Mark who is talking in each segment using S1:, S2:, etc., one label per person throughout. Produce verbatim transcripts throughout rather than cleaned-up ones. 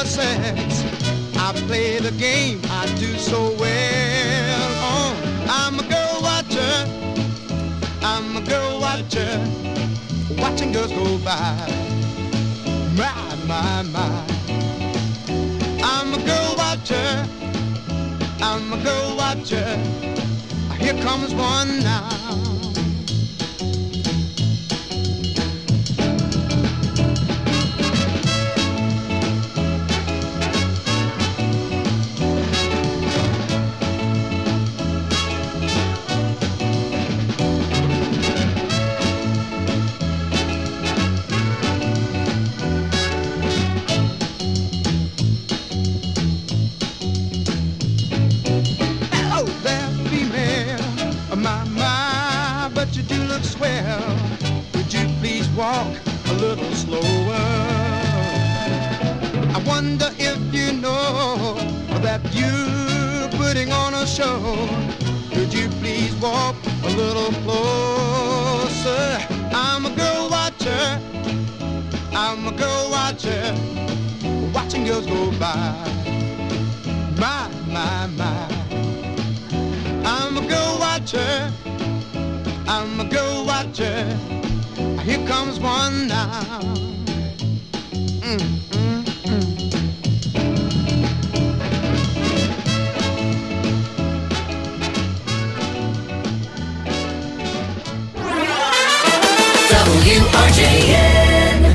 S1: sex. I play the game, I do so well. Oh, I'm a girl watcher, I'm a girl watcher, watching girls go by. My, my, my. I'm a girl watcher, I'm a girl watcher. Here comes one now. Swell, would you please walk a little slower? I wonder if you know that you're putting on a show. Could you please walk a little closer? I'm a girl watcher, I'm a girl watcher, watching girls go by. My, my, my. I'm a girl watcher, I'm a girl watcher. Here comes one now. Mm, mm, mm.
S2: W R J N.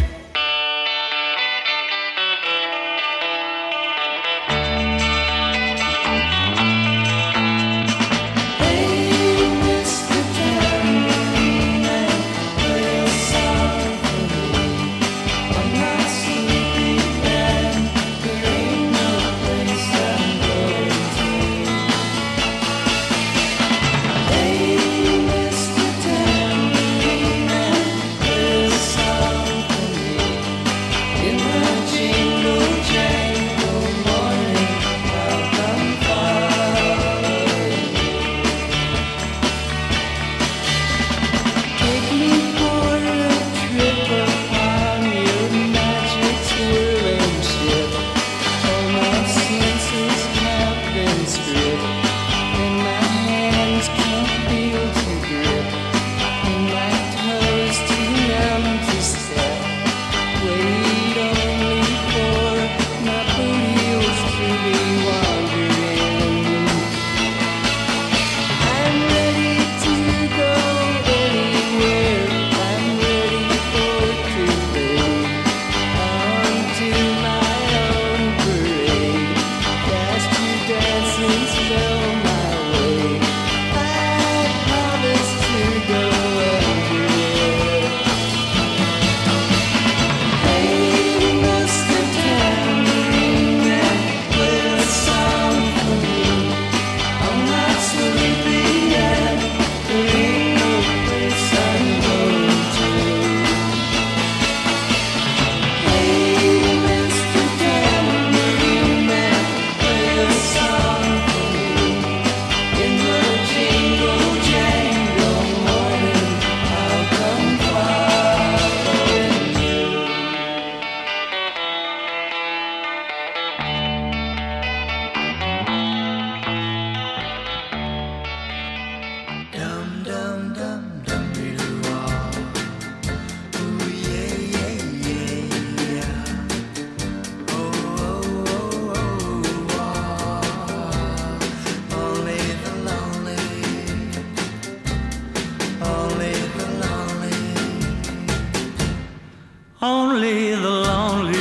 S3: Only the lonely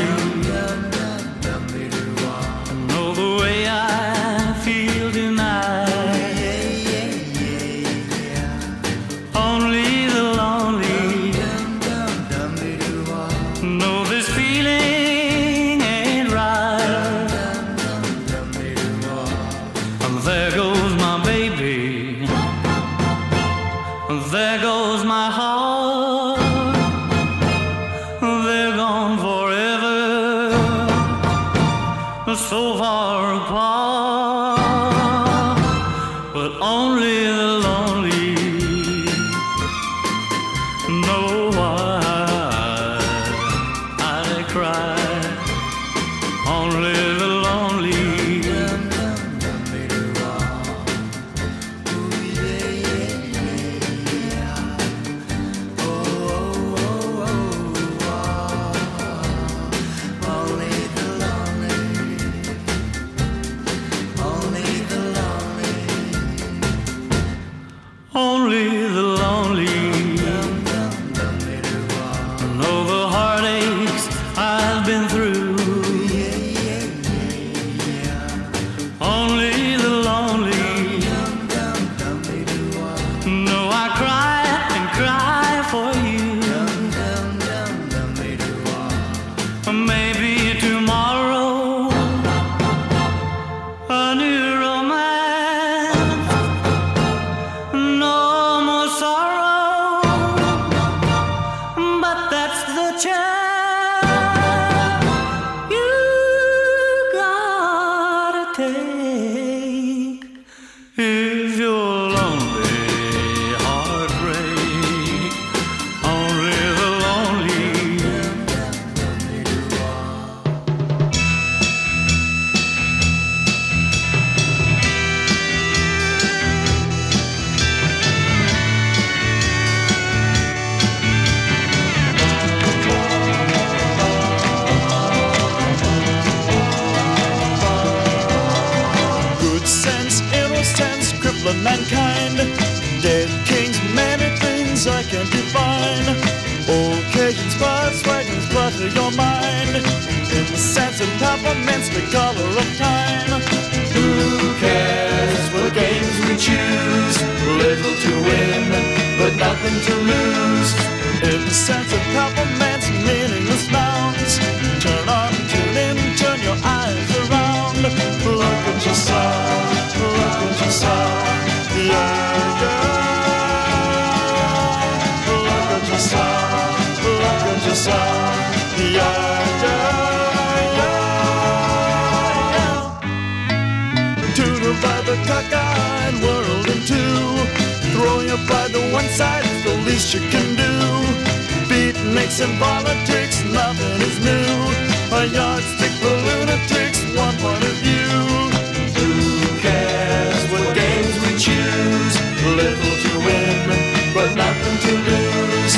S3: know the way I feel tonight. Only the lonely know this feeling ain't right. And there goes my baby, and there goes my heart. They're gone forever, so far apart. But only the lonely know why I cry. Only
S4: mankind. Dead kings, many things I can't define. Occasions, buzz, wagons, butter your mind. In the sense of peppermints, the color of time. Who cares what games we choose? Little to win, but nothing to lose. In the sense of peppermints, meaningless nouns. Turn on, tune in, turn your eyes around. Look at yourself, look at yourself, yeah, yeah. Look at yourself, look at yourself, yeah, yeah, yeah. To divide the cockeyed world in two, throwing your pride to one side is the least you can do. Beatniks and politics, nothing is new. A yardstick for lunatics, one point of view. Who cares what games we choose? Little to win, but nothing to lose.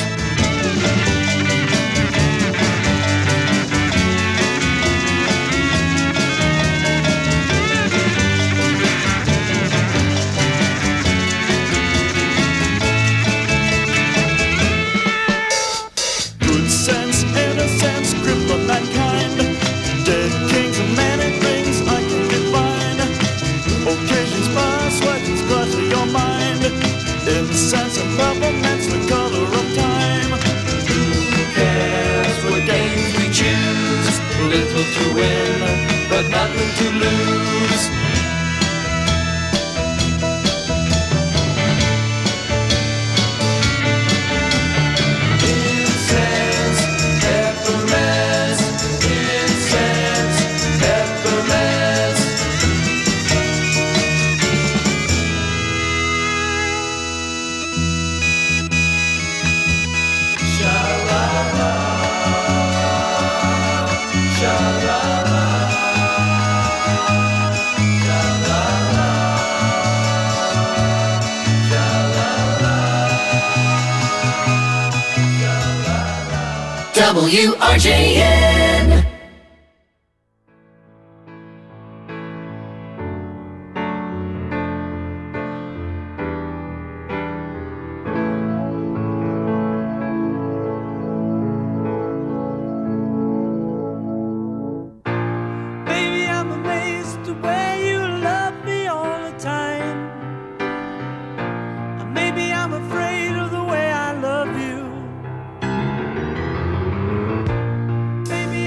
S4: Good sense, innocence, grip of mankind. Dead kings and many things I can define. Occasions, buzz, wagons, clutter your mind. In the sense of peppermints, the color of time. Who cares what games we choose? Little to win, but nothing to lose. Incense, peppermints, incense, peppermints. Sha-la-la, sha-la-la, sha-la-la, sha-la-la.
S2: W R J N.
S3: Baby, I'm amazed the way you love me all the time. And maybe I'm afraid of the way I love you. Baby,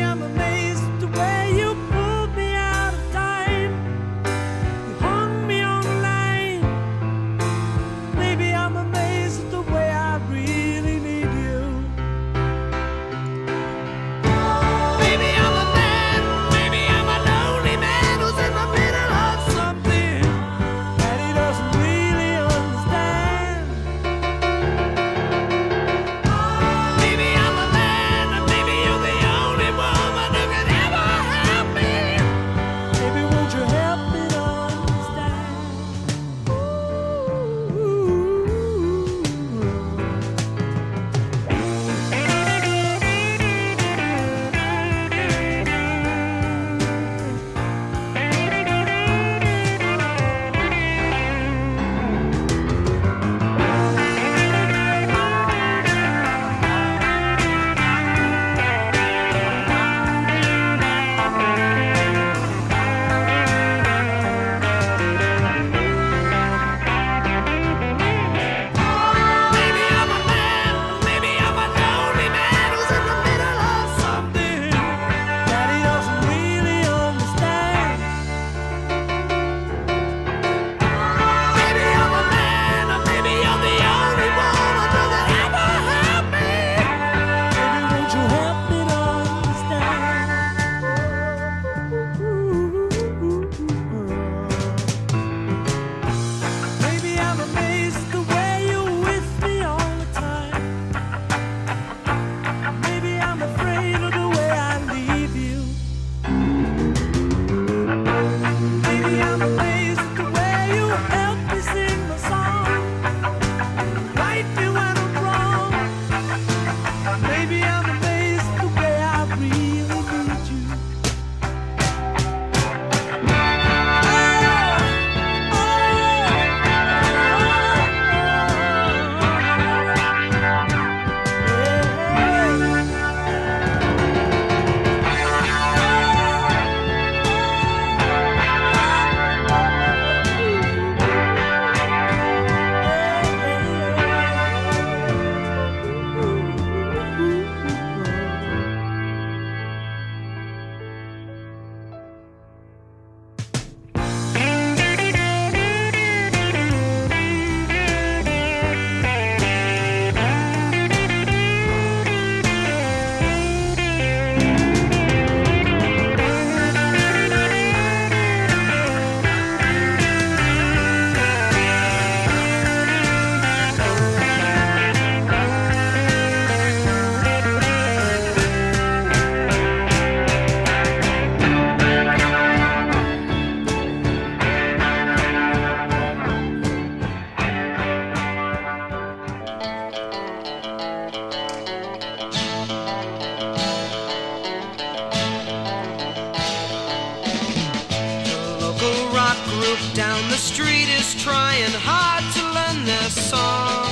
S5: trying hard to learn their song.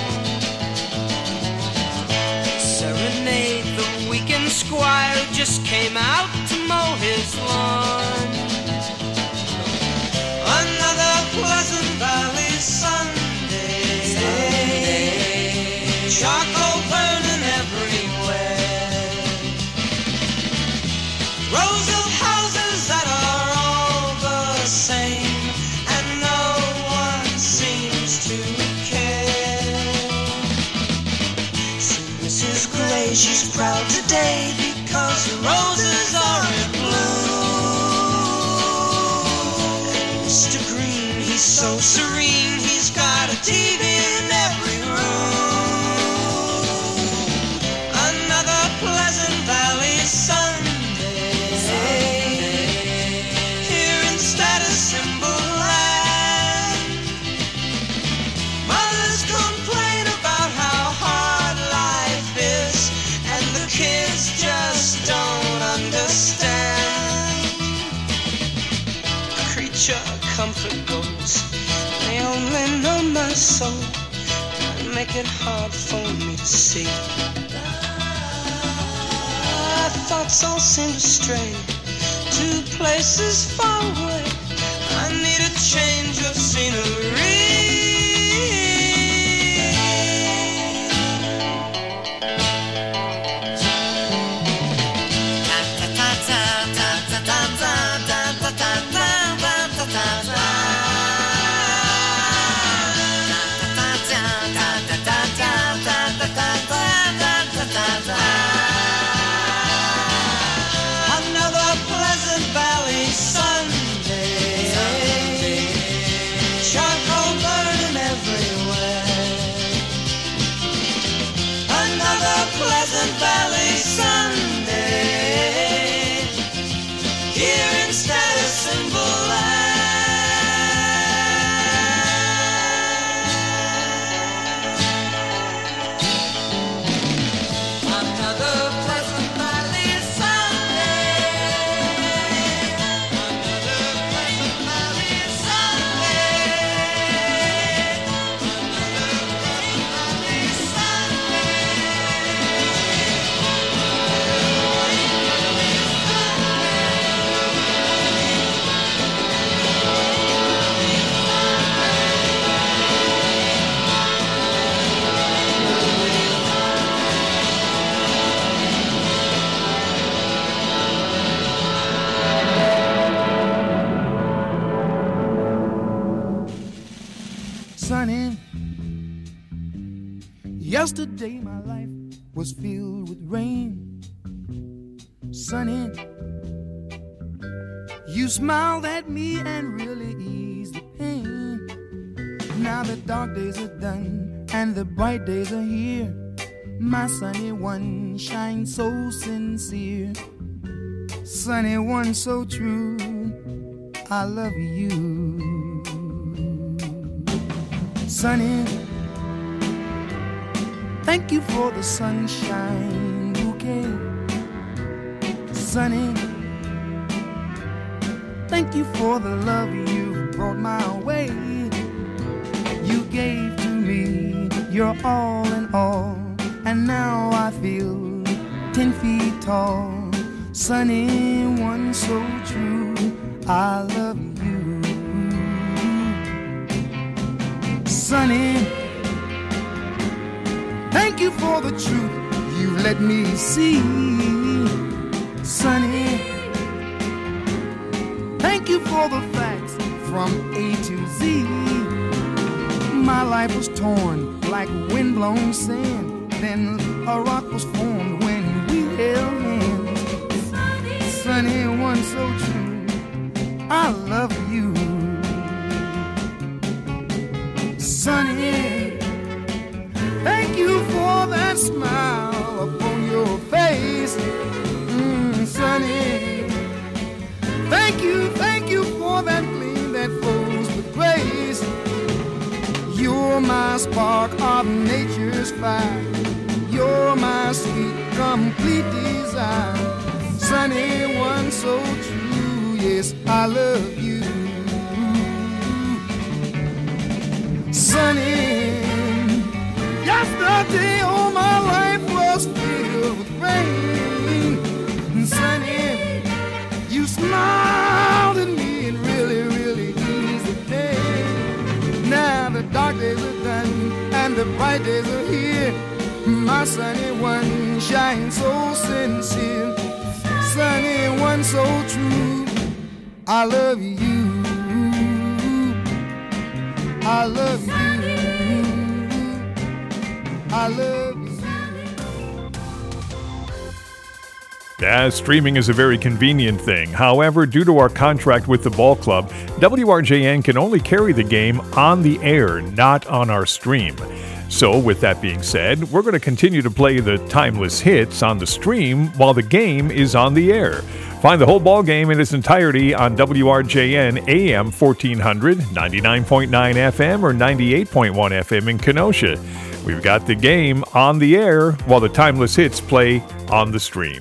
S5: Serenade the weekend squire who just came out to mow his lawn. Another Pleasant Valley Sunday, Sunday. Charcoal burning everywhere, rows of houses that are all the same, and no one seems to care. So Missus Gray, she's proud today because the roses are in bloom. And Mister Green, he's so serene, he's got a T V in every room. Another Pleasant Valley Sunday, here in Status Symbol Land. Mothers complain about how hard life is, and the kids just don't understand. Creature comfort goes, they only know my soul and make it hard for me to see. My thoughts all seem to stray to places far away. I need a change of scenery. Another Pleasant Valley Sunday, Sunday. Charcoal burning everywhere. Another Pleasant Valley Sunday, here in Status Symbol Land. Another Pleasant Valley Sunday, another Pleasant Valley Sunday, another Pleasant Valley
S1: Sunny, yesterday my life was filled with rain. Sunny, you smiled at me and really eased the pain. Now the dark days are done and the bright days are here. My sunny one shines so sincere. Sunny one so true, I love you. Sunny, thank you for the sunshine bouquet. Sunny, thank you for the love you brought my way. You gave to me your all in all, and now I feel ten feet tall. Sunny one so true, I love you. Sunny, thank you for the truth you let me see. Sunny, thank you for the facts from A to Z. My life was torn like windblown sand, then a rock was formed when we held hands. Sunny, Sunny one so true, I love you. Sunny, thank you for that smile upon your face. Mm, Sunny, thank you, thank you for that gleam that flows with grace. You're my spark of nature's fire. You're my sweet, complete desire. Sunny one so true, yes, I love you. sunny. Yesterday all my life was filled with rain. And sunny, you smiled at me and really, really eased the pain. Now the dark days are done and the bright days are here. My sunny one shines so sincere, sunny one so true. I love you, I love you, I love you.
S6: Yeah, streaming is a very convenient thing. However, due to our contract with the ball club, W R J N can only carry the game on the air, not on our stream. So, with that being said, we're going to continue to play the timeless hits on the stream while the game is on the air. Find the whole ball game in its entirety on W R J N A M fourteen hundred, ninety-nine point nine F M, or ninety-eight point one F M in Kenosha. We've got the game on the air while the timeless hits play on the stream.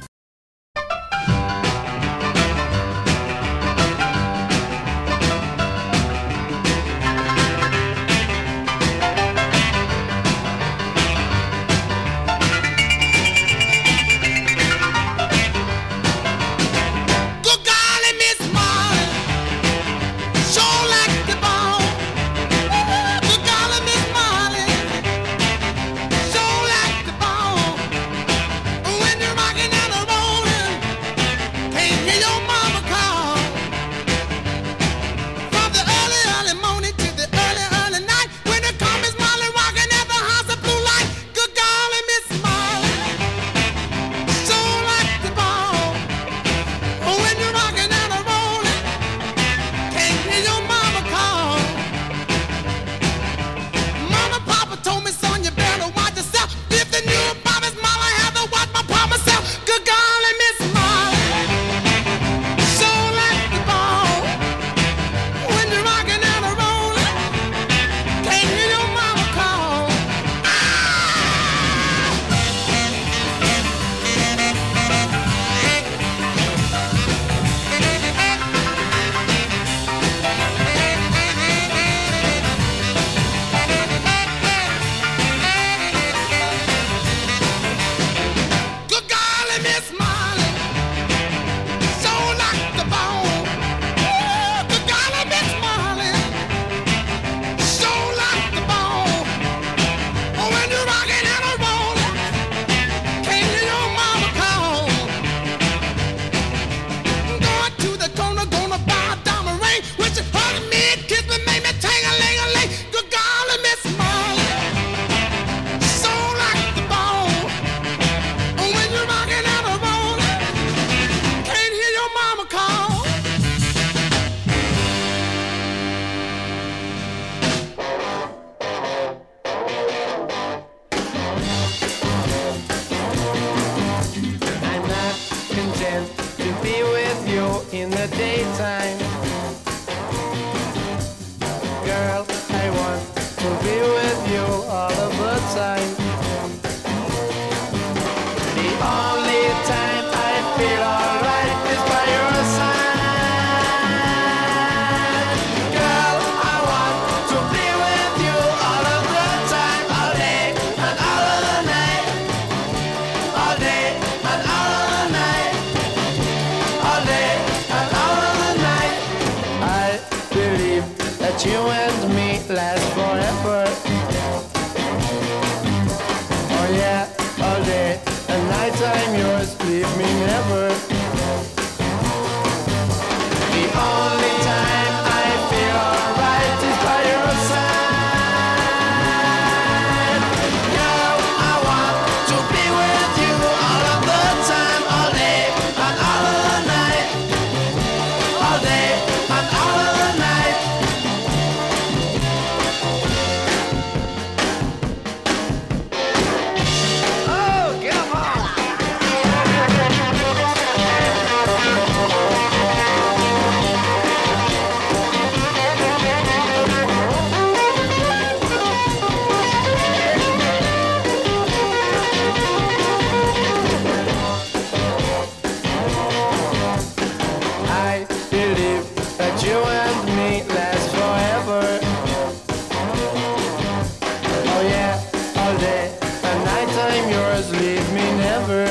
S3: baby.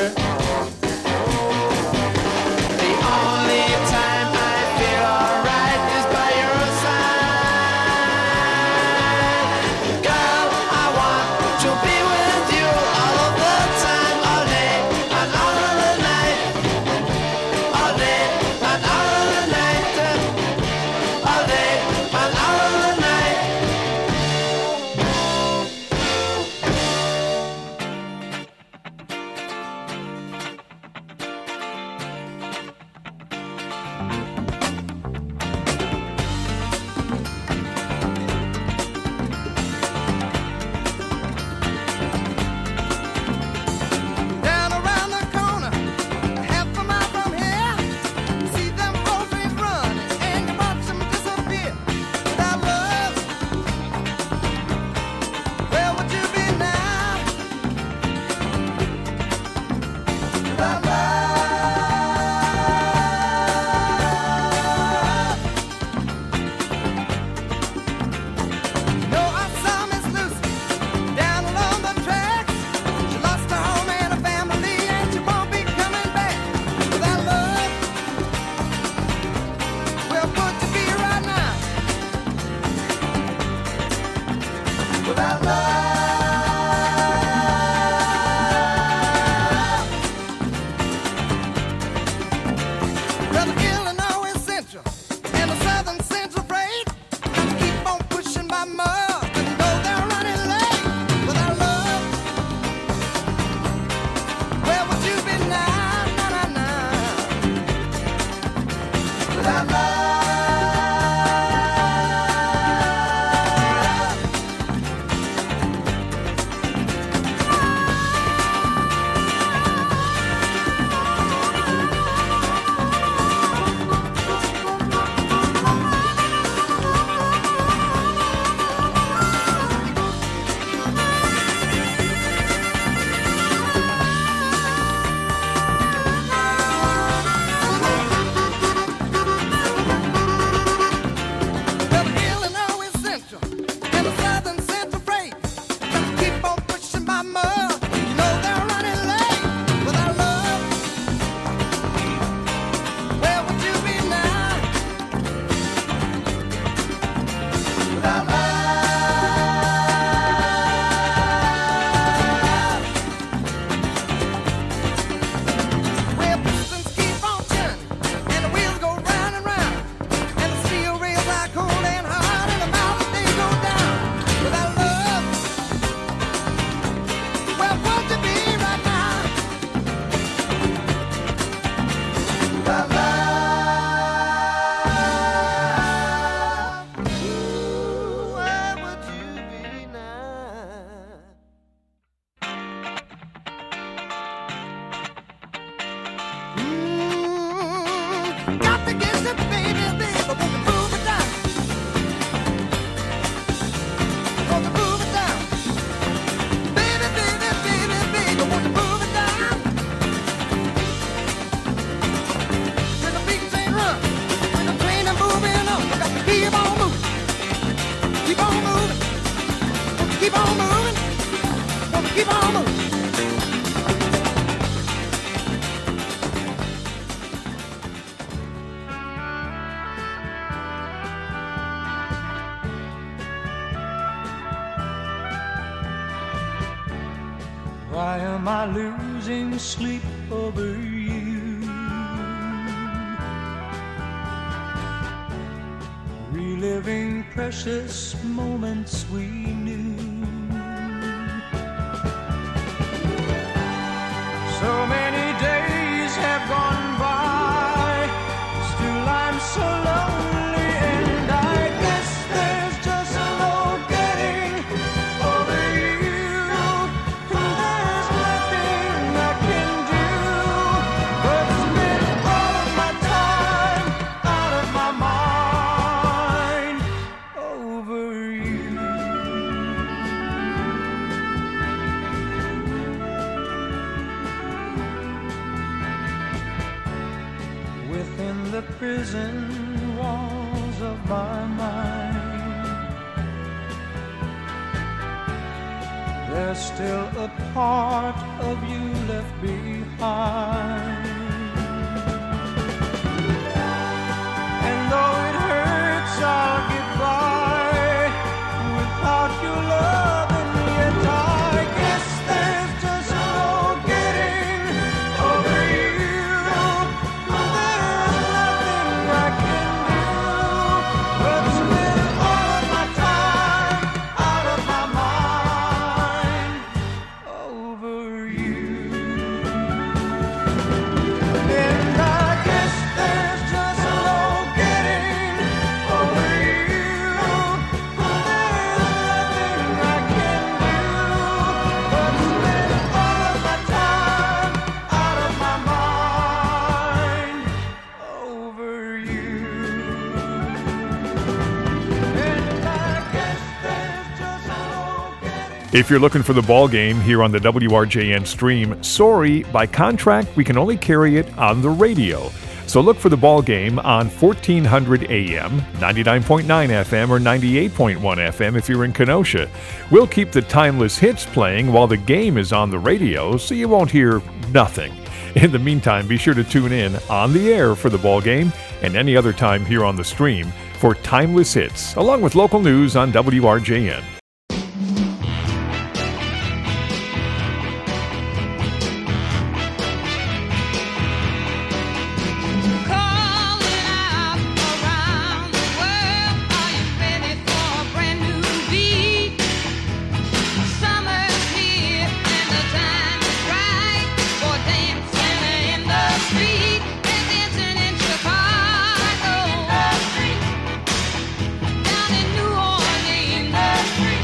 S3: The only time I feel alright is by your side. Girl, I want to be with you all of the time, all day and all of the night. All day and all of the night. All day and all of the night. Down around the corner, half a mile from here, see them four trains running, and you watch them disappear. Without love, where would you be now? Without love, no, I saw Miss Lucy down along the tracks. She lost her home and her family, and she won't be coming back. Without love, where would you be right now? Without love, well, the Illinois Central and the Southern Central Freight keep on pushing by mud, and though they're running late. Without love, where would you be now? Na, na, na. Without love, well, the Illinois Central and the Southern Central Freight keep on pushing by mud. You know they're running late. Without love, where would you be now? Without love, well, pistons keep on turning, and the wheels go round and round, and the steel rails are cold and hard, and the mountains they go down. Without love, where would you be right now? Without love, ooh, where would you be now? Mm, got to get the baby, baby, won't you move it down? Won't you move it down? Baby, baby, baby, baby, won't you move it down? When the big train run, when the train is moving up, I got to keep on moving, keep on moving, won't you keep on moving, won't you keep on moving.
S7: Why am I losing sleep over you? Reliving precious moments we knew. So many days have gone by, still I'm so lonely, and I guess there's just no getting over you. There's nothing I can do but spend all of my time out of my mind over you. Within the prison walls of my mind, there's there's still a part of you left behind. And though it hurts, I'll get by without your love, and yet I guess there's just no getting over you. There's nothing I can do but spend all of my time out of my mind over you. And I guess there's just no getting over you. There's nothing I can do but spend all of my time out of my mind over you. And I guess there's just no getting.
S6: If you're looking for the ball game here on the W R J N stream, sorry, by contract, we can only carry it on the radio. So look for the ball game on fourteen hundred A M, ninety-nine point nine F M, or ninety-eight point one F M if you're in Kenosha. We'll keep the timeless hits playing while the game is on the radio, so you won't hear nothing. In the meantime, be sure to tune in on the air for the ball game and any other time here on the stream for timeless hits, along with local news on W R J N.
S8: Calling out around the world, are you ready for a brand new beat? Summer's here and the time is right for dancing in the street. They're dancing in Chicago, down in New Orleans,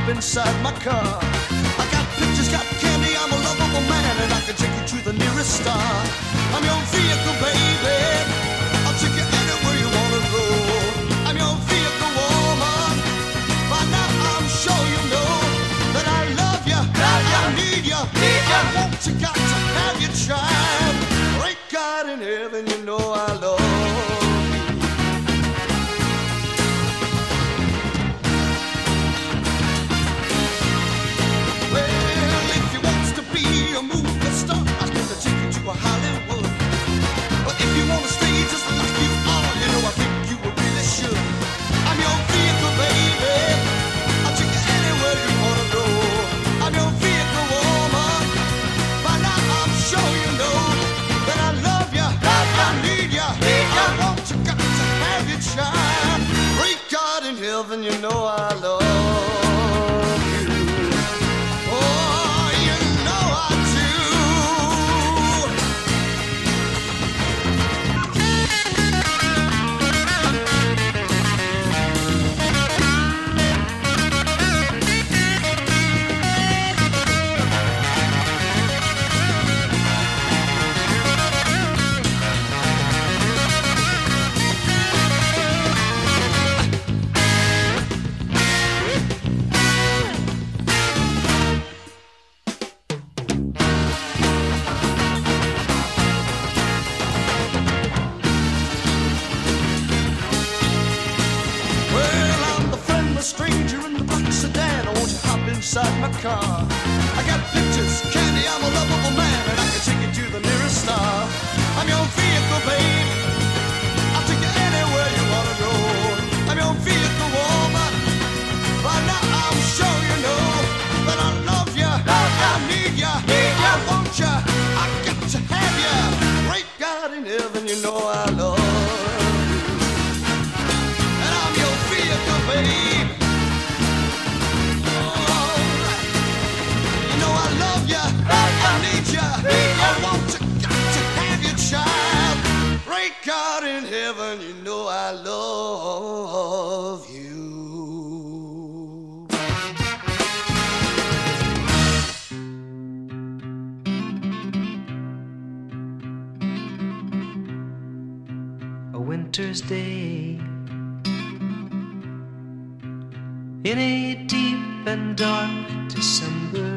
S4: hop inside my car. I got pictures, got candy, I'm a lovable man, and I can take you to the nearest star. I'm your vehicle, baby. I'll take you anywhere you wanna go. I'm your vehicle, woman. By now I'm sure you know that I love you, love you. I need you, need you. I want you, got to have you child. Great God in heaven, you know I love you. Well, if you wants to be a movie star, I'm gonna take you to a Hollywood. But if you wanna stay just like you are, you know I think you really should. I'm your vehicle, baby. I'll take you anywhere you wanna go. I'm your vehicle, woman. By now I'm sure you know that I love you, love you. I need you, need you. I want you, got to have you child. Great God in heaven, you know I love you. Oh, you know I do. Well, I'm the friendless stranger in the black sedan. Won't you hop inside my car? I got pictures, candy, I'm a lovable man, and I can take you to the nearest star. I'm your vehicle, babe. I'll take you anywhere you wanna go. I'm your vehicle, woman. By now I'm sure you know that I love you, love you. I need you, need you. I want you, I got to have you. Great God in heaven, you know I love you. And I'm your vehicle, babe. Alright. You know I love you, I need you, I want you, got to have you, child. Great God in heaven, you know I love you.
S5: A winter's day in a deep and dark December.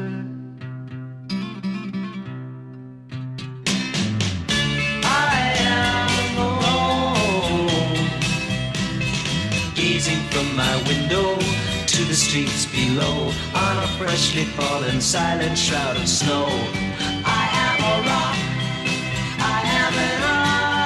S5: I am alone, gazing from my window to the streets below on a freshly fallen silent shroud of snow. I am a rock, I am an island.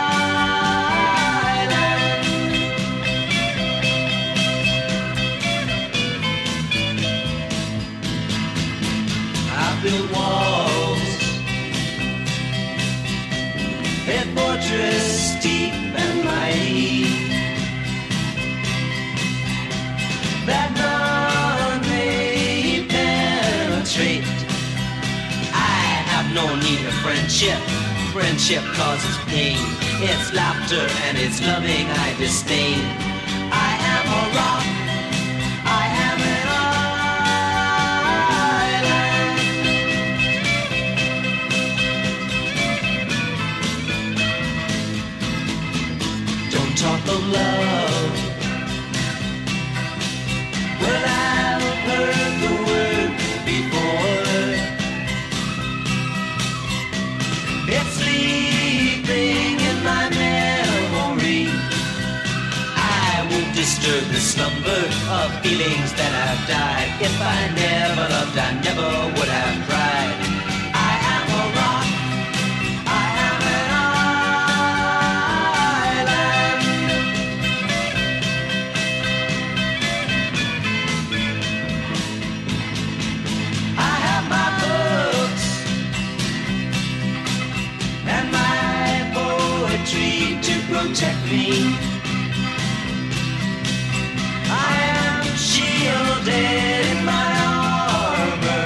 S5: I built walls, a fortress deep and mighty, that none may penetrate. I have no need of friendship. Friendship causes pain. It's laughter and it's loving I disdain. I am a rock, I am an island. Don't talk of love. Well, I've heard the word before. It's sleeping in my memory. I won't disturb the slumber of feelings that have died. If I never loved, I never would have tried. I am a rock, I am an island. I have my books and my poetry to protect me. I am shielded in my armor,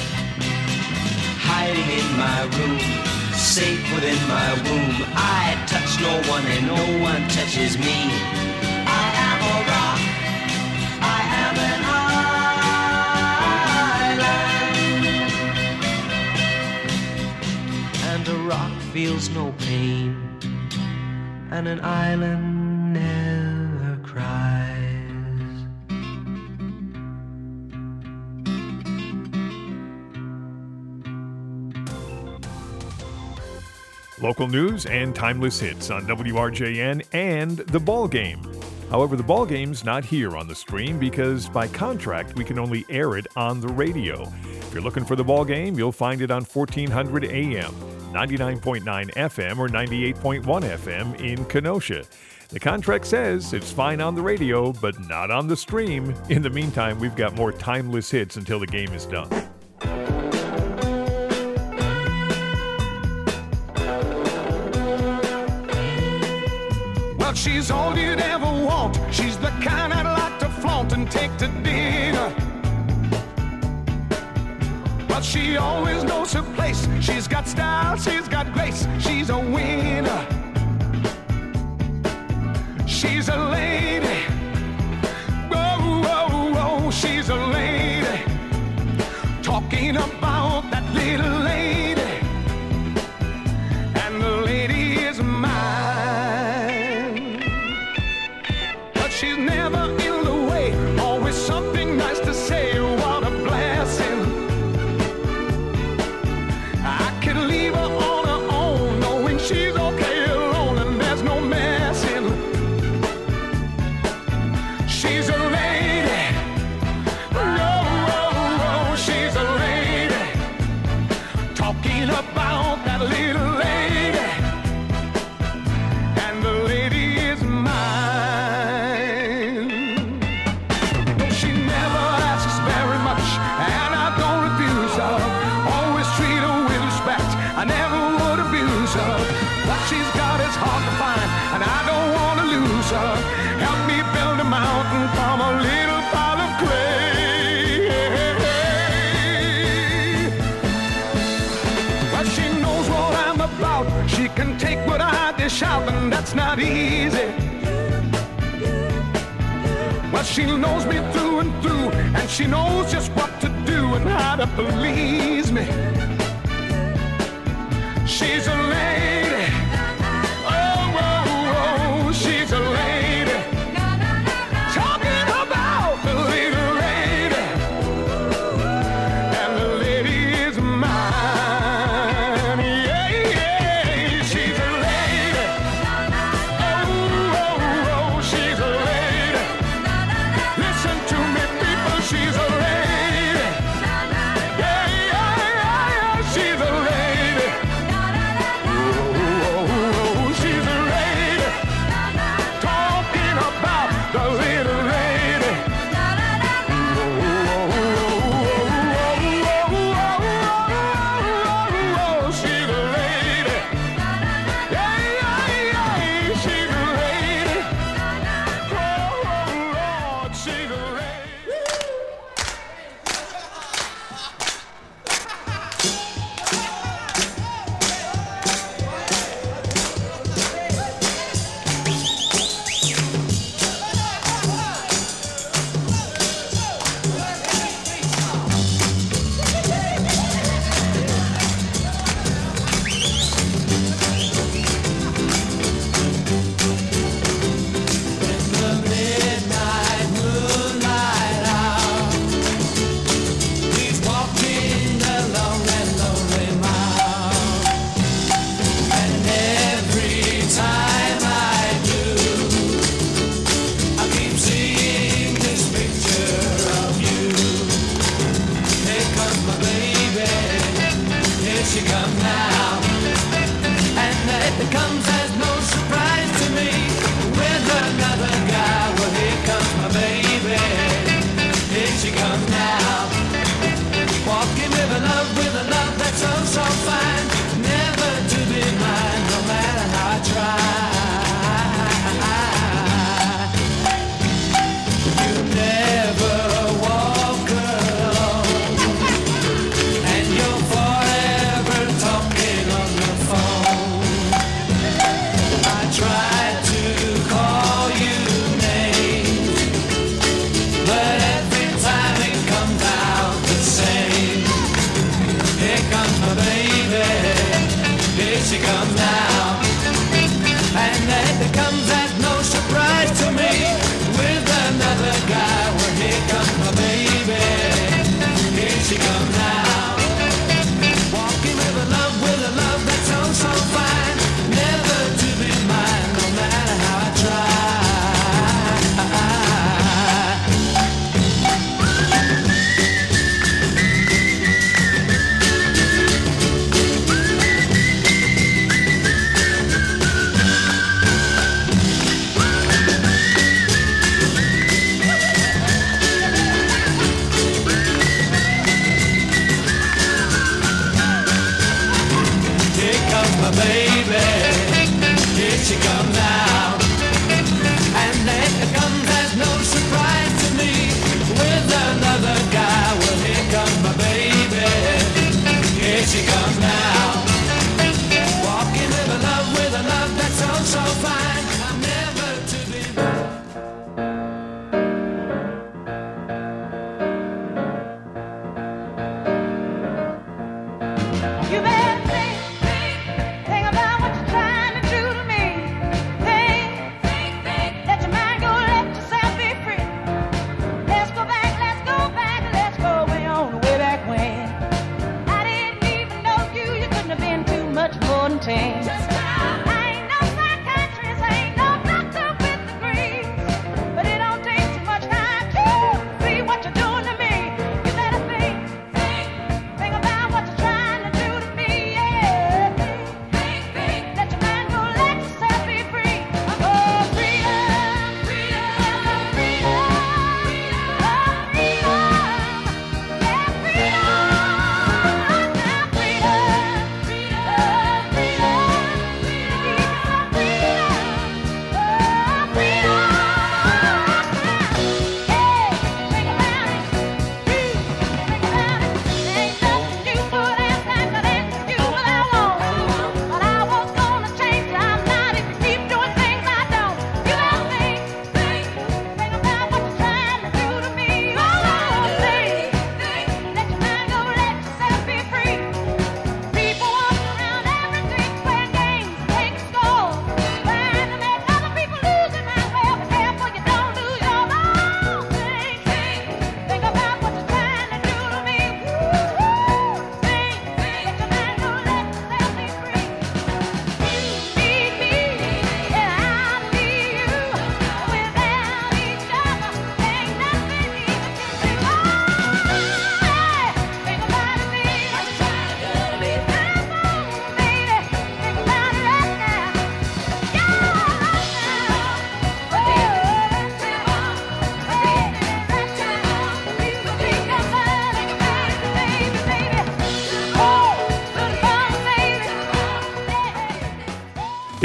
S5: hiding in my room, safe within my womb. I touch no one and no one touches me. I am a rock, I am an island. feels no pain, and an island never cries.
S6: Local news and timeless hits on W R J N and The Ball Game. However, The Ball Game's not here on the stream because by contract we can only air it on the radio. If you're looking for The Ball Game, you'll find it on fourteen hundred A M, ninety-nine point nine F M, or ninety-eight point one F M in Kenosha. The contract says it's fine on the radio, but not on the stream. In the meantime, we've got more timeless hits until the game is done.
S1: Well, she's all you'd ever want. She's the kind I'd like to flaunt and take to dinner. But she always knows her place. She's got style, she's got grace. She's a winner. She's a lady. Whoa, whoa, whoa, she's a lady. Talking about that little lady. And the lady is mine. But she's never in the way. Always something nice to say. What a blessing. I could leave her on her own, knowing she's okay alone and there's no messing. She's a lady. Whoa, whoa, whoa, she's a lady. Talking about that little lady. And the lady is mine. No, she never asks very much, and I don't refuse her. Always treat her with respect. I never would abuse her. What she's got is hard to find, and I don't want to lose her. Help me build a mountain from a little pile of clay. But she knows what I'm about. She can take what I dish out, and that's not easy. Well, she knows me through and through, and she knows just what to do and how to please me. She's a lady. Oh, whoa, whoa, she's a lady. Talking about the little lady. And the lady is mine. Yeah, yeah, she's a lady. Oh, oh, oh, she's a lady. Listen to me, people, she's a lady. Yeah, yeah, yeah, yeah, she's a lady. Oh, oh,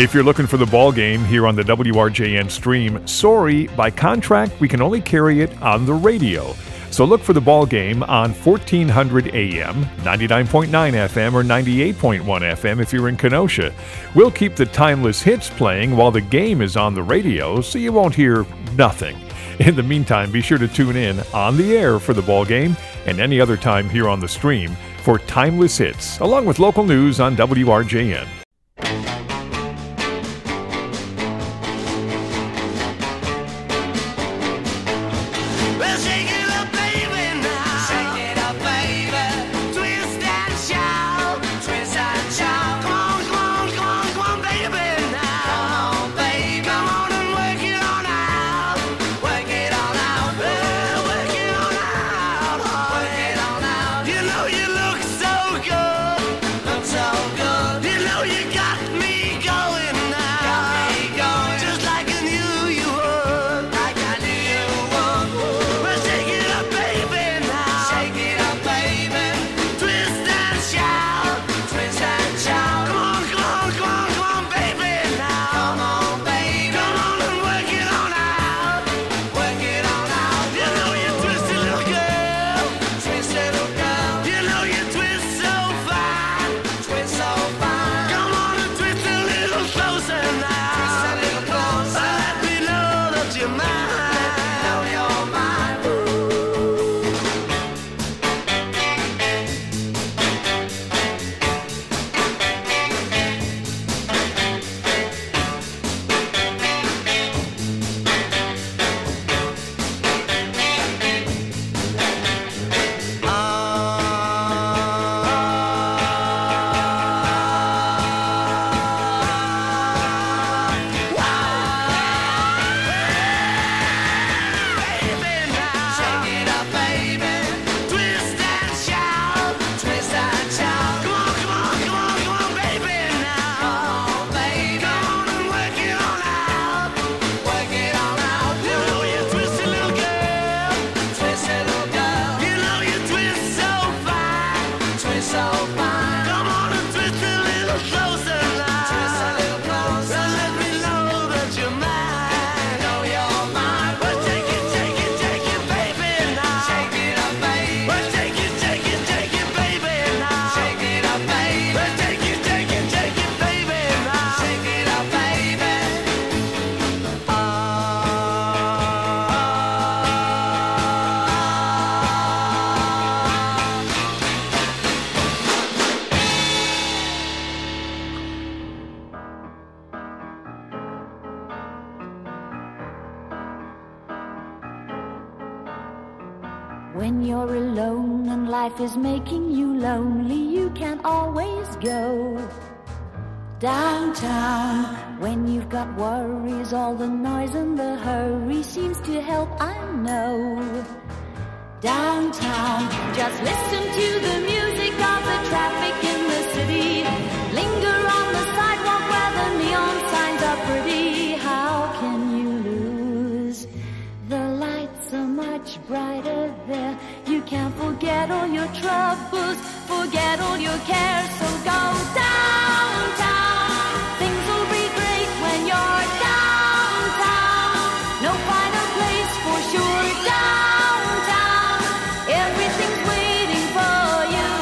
S6: If you're looking for the ball game here on the W R J N stream, sorry, by contract, we can only carry it on the radio. So look for the ball game on fourteen hundred A M, ninety-nine point nine F M, or ninety-eight point one F M if you're in Kenosha. We'll keep the timeless hits playing while the game is on the radio, so you won't hear nothing. In the meantime, be sure to tune in on the air for the ball game and any other time here on the stream for timeless hits, along with local news on W R J N.
S3: Well, shake it up, baby, now. Shake it up, baby. Twist and shout. Twist and shout. Come on, come on, come on, come on, baby, now. Come on, baby. Come on and work it on out. Work it on out. Well, work it on out. Work it on out. You know you look so good. Look so good. You know you got me going now. Got me going. Just like I knew you would. Like I knew you would. Well, shake it up, baby, now. Shake it up, baby. Twist and shout. Twist and shout. Come on, come on, come on, come on, baby, now. Come on, baby. Come on and work it on out. Work it on out. You know you twisty little girl. Twist little girl. You know you twist so fine. Twist so fine. Come on and twist a little closer now. Twist a little closer. Let me know that you're mine. Know you're mine. Baby, now. Shake it up, baby. Twist and shout. Twist and shout. Come on, come on, come on, come on, baby, now. Come on, baby. Come on and work it on out. Work it on out. You know you twisty little girl. Twisty little girl. You know you twist so fine. Twist so fine. Come on and twist a little closer now. Twist a little closer. Let me know that you're mine. Know you're mine. Well, take it, take it, take it, baby, now. Shake it up, baby. Well, take it, take it, take it, baby, now. Shake it up, baby. Well, take it, take it, take it, baby, now. Shake it up, baby.
S9: When you're alone and life is making you lonely, you can always go downtown. When you've got worries, all the noise and the hurry seems to help, I know. Downtown, just listen to the music of the traffic in the city. Linger on the sidewalk where the neon signs are pretty. How can you lose? The lights are much brighter there. You can't forget all your troubles, forget all your cares. So go downtown. Things will be great when you're downtown. No finer place for sure. Downtown, everything's waiting for you.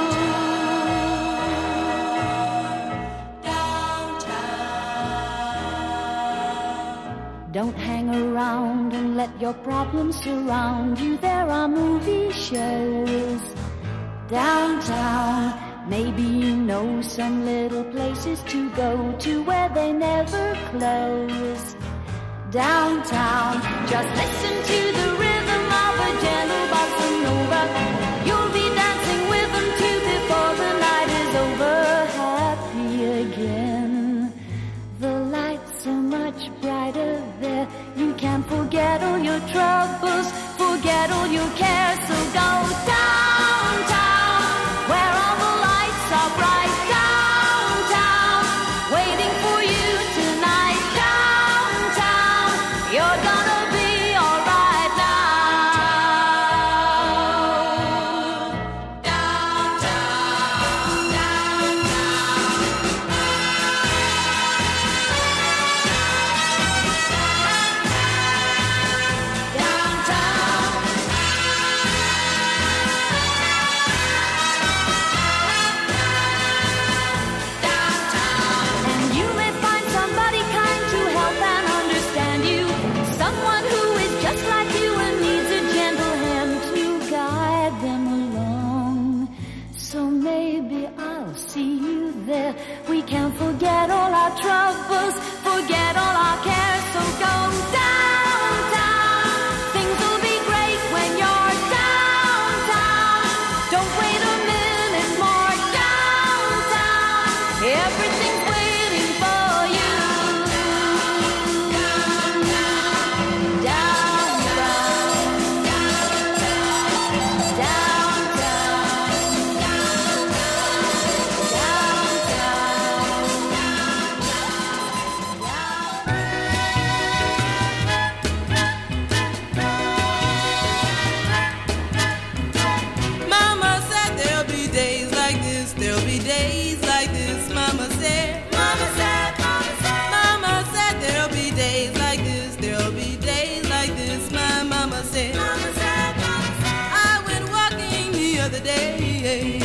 S9: Downtown. Don't hang around and let your problems surround you. There are movie shows downtown. Maybe you know some little places to go to where they never close. Downtown, just listen to the rhythm of a gentle bossa nova. You'll be dancing with them too before the night is over. Happy again. The lights are much brighter there. You can't forget all your troubles, forget all your cares. So go downtown, where all the lights are bright. Downtown, waiting for you tonight. Downtown, you're gonna be alright now. Downtown, downtown.
S10: other day.